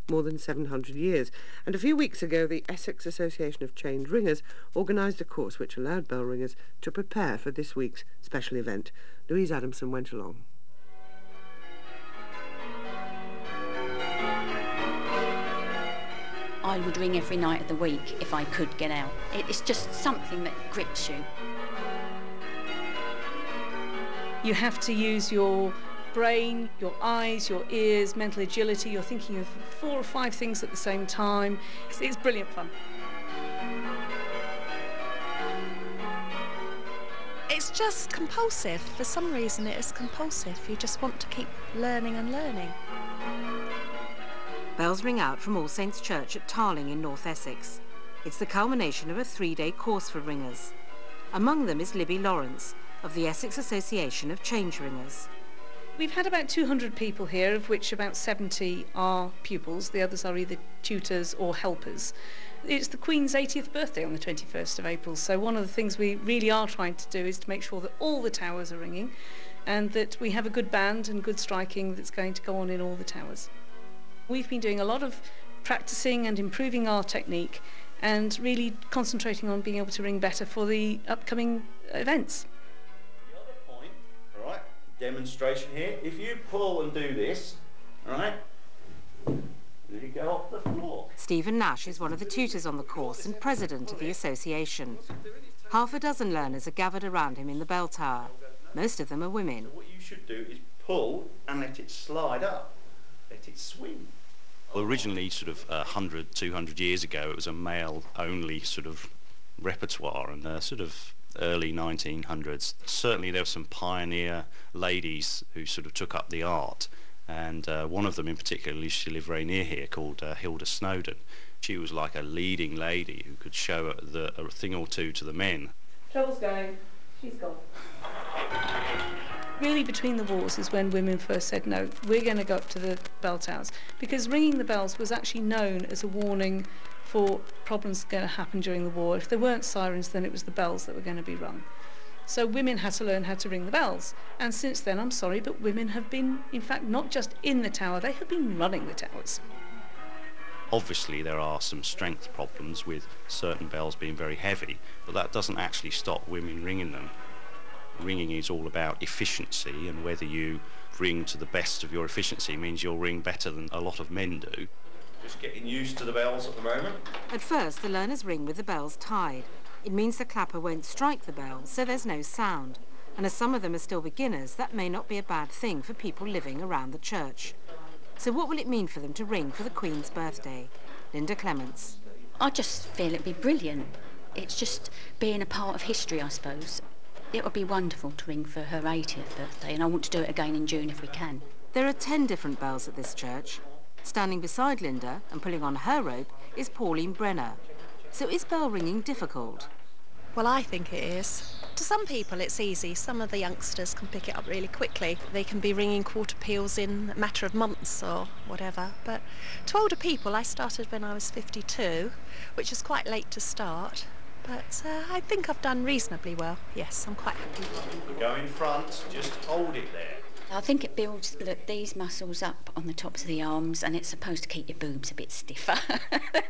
more than 700 years. And a few weeks ago, the Essex Association of Chained Ringers organised a course which allowed bell ringers to prepare for this week's special event. Louise Adamson went along. I would ring every night of the week if I could get out. It's just something that grips you. You have to use your brain, your eyes, your ears, mental agility. You're thinking of 4 or 5 things at the same time. It's brilliant fun. It's just compulsive. For some reason it is compulsive. You just want to keep learning and learning. Bells ring out from All Saints Church at Tarling in North Essex. It's the culmination of a 3-day course for ringers. Among them is Libby Lawrence of the Essex Association of Change Ringers. We've had about 200 people here, of which about 70 are pupils. The others are either tutors or helpers. It's the Queen's 80th birthday on the 21st of April, so one of the things we really are trying to do is to make sure that all the towers are ringing and that we have a good band and good striking that's going to go on in all the towers. We've been doing a lot of practicing and improving our technique and really concentrating on being able to ring better for the upcoming events. The other point, all right, demonstration here, if you pull and do this, all right, you go off the floor. Stephen Nash is one of the tutors on the course and president of the association. Half a dozen learners are gathered around him in the bell tower. Most of them are women. So what you should do is pull and let it slide up, let it swing. Well, originally, sort of 100, 200 years ago, it was a male-only sort of repertoire, and sort of early 1900s. Certainly there were some pioneer ladies who sort of took up the art, and one of them in particular used to live very near here, called Hilda Snowden. She was like a leading lady who could show a thing or two to the men. Trouble's going, she's gone. Really between the wars is when women first said, no, we're going to go up to the bell towers, because ringing the bells was actually known as a warning for problems going to happen during the war. If there weren't sirens, then it was the bells that were going to be rung. So women had to learn how to ring the bells, and since then, I'm sorry, but women have been, in fact, not just in the tower, they have been running the towers. Obviously there are some strength problems with certain bells being very heavy, but that doesn't actually stop women ringing them. Ringing is all about efficiency, and whether you ring to the best of your efficiency means you'll ring better than a lot of men do. Just getting used to the bells at the moment. At first, the learners ring with the bells tied. It means the clapper won't strike the bell, so there's no sound. And as some of them are still beginners, that may not be a bad thing for people living around the church. So what will it mean for them to ring for the Queen's birthday? Linda Clements. I just feel it'd be brilliant. It's just being a part of history, I suppose. It would be wonderful to ring for her 80th birthday, and I want to do it again in June if we can. There are 10 different bells at this church. Standing beside Linda and pulling on her rope is Pauline Brenner. So is bell ringing difficult? Well, I think it is. To some people it's easy. Some of the youngsters can pick it up really quickly. They can be ringing quarter peals in a matter of months or whatever. But to older people, I started when I was 52, which is quite late to start. But I think I've done reasonably well. Yes, I'm quite happy. We go in front, just hold it there. I think it builds, look, these muscles up on the tops of the arms, and it's supposed to keep your boobs a bit stiffer. Here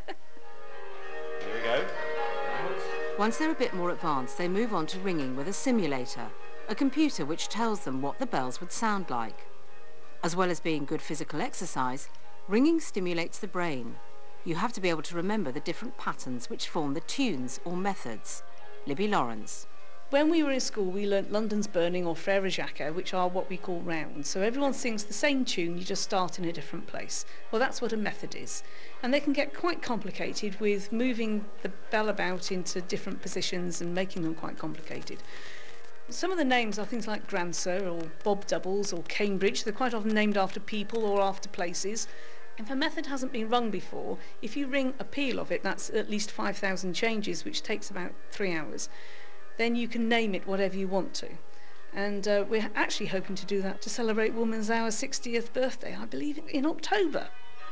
we go. Once they're a bit more advanced, they move on to ringing with a simulator, a computer which tells them what the bells would sound like. As well as being good physical exercise, ringing stimulates the brain. You have to be able to remember the different patterns which form the tunes or methods. Libby Lawrence. When we were in school, we learnt London's Burning or Frere Jacques, which are what we call rounds. So everyone sings the same tune, you just start in a different place. Well, that's what a method is. And they can get quite complicated with moving the bell about into different positions and making them quite complicated. Some of the names are things like Granser or Bob Doubles or Cambridge. They're quite often named after people or after places. If a method hasn't been rung before, if you ring a peal of it, that's at least 5,000 changes, which takes about 3 hours. Then you can name it whatever you want to. And we're actually hoping to do that to celebrate Women's Hour's 60th birthday, I believe, in October.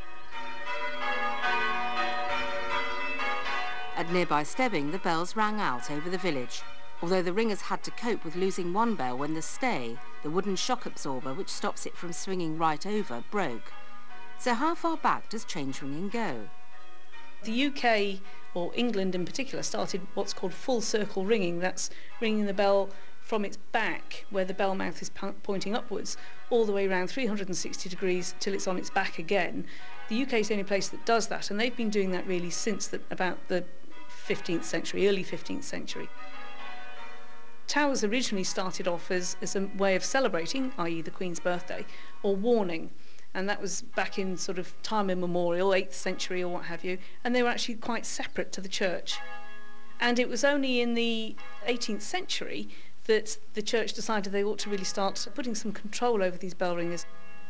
At nearby Stebbing, the bells rang out over the village, although the ringers had to cope with losing one bell when the stay, the wooden shock absorber which stops it from swinging right over, broke. So how far back does change ringing go? The UK, or England in particular, started what's called full circle ringing. That's ringing the bell from its back, where the bell mouth is pointing upwards, all the way around 360 degrees till it's on its back again. The UK is the only place that does that, and they've been doing that really since about the 15th century, early 15th century. Towers originally started off as a way of celebrating, i.e. the Queen's birthday, or warning. And that was back in sort of time immemorial, 8th century or what have you, and they were actually quite separate to the church. And it was only in the 18th century that the church decided they ought to really start putting some control over these bell ringers.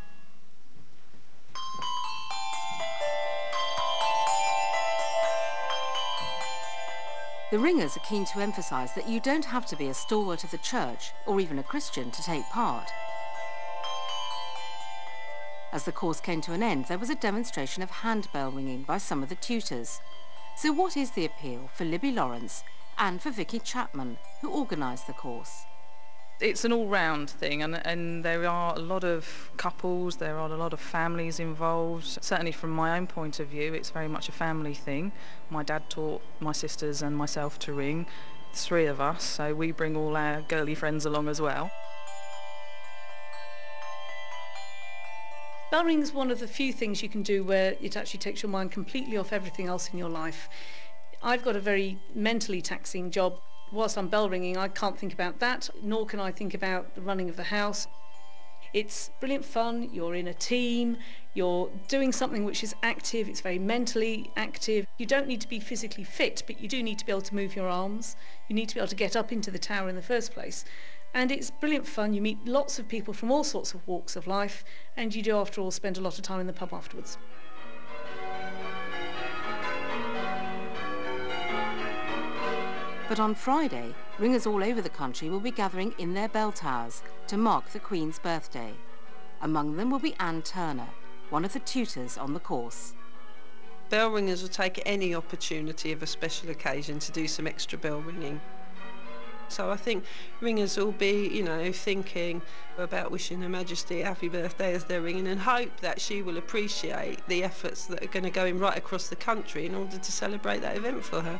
The ringers are keen to emphasise that you don't have to be a stalwart of the church or even a Christian to take part. As the course came to an end, there was a demonstration of handbell ringing by some of the tutors. So what is the appeal for Libby Lawrence and for Vicky Chapman, who organised the course? It's an all-round thing, and there are a lot of couples, there are a lot of families involved. Certainly from my own point of view, it's very much a family thing. My dad taught my sisters and myself to ring, 3 of us, so we bring all our girly friends along as well. Bell ringing is one of the few things you can do where it actually takes your mind completely off everything else in your life. I've got a very mentally taxing job. Whilst I'm bell ringing, I can't think about that, nor can I think about the running of the house. It's brilliant fun, you're in a team, you're doing something which is active, it's very mentally active. You don't need to be physically fit, but you do need to be able to move your arms. You need to be able to get up into the tower in the first place. And it's brilliant fun, you meet lots of people from all sorts of walks of life, and you do, after all, spend a lot of time in the pub afterwards. But on Friday, ringers all over the country will be gathering in their bell towers to mark the Queen's birthday. Among them will be Anne Turner, one of the tutors on the course. Bell ringers will take any opportunity of a special occasion to do some extra bell ringing. So I think ringers will be, thinking about wishing Her Majesty a happy birthday as they're ringing, and hope that she will appreciate the efforts that are going to go in right across the country in order to celebrate that event for her.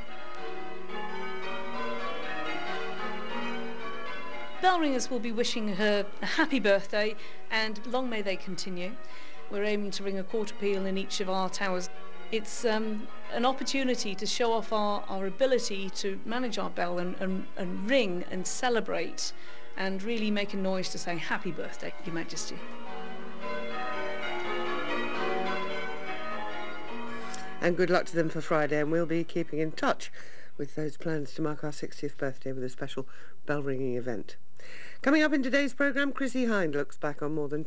Bell ringers will be wishing her a happy birthday, and long may they continue. We're aiming to ring a quarter peal in each of our towers. It's an opportunity to show off our ability to manage our bell and ring and celebrate and really make a noise to say happy birthday, Your Majesty. And good luck to them for Friday, and we'll be keeping in touch with those plans to mark our 60th birthday with a special bell ringing event. Coming up in today's programme, Chrissie Hynde looks back on more than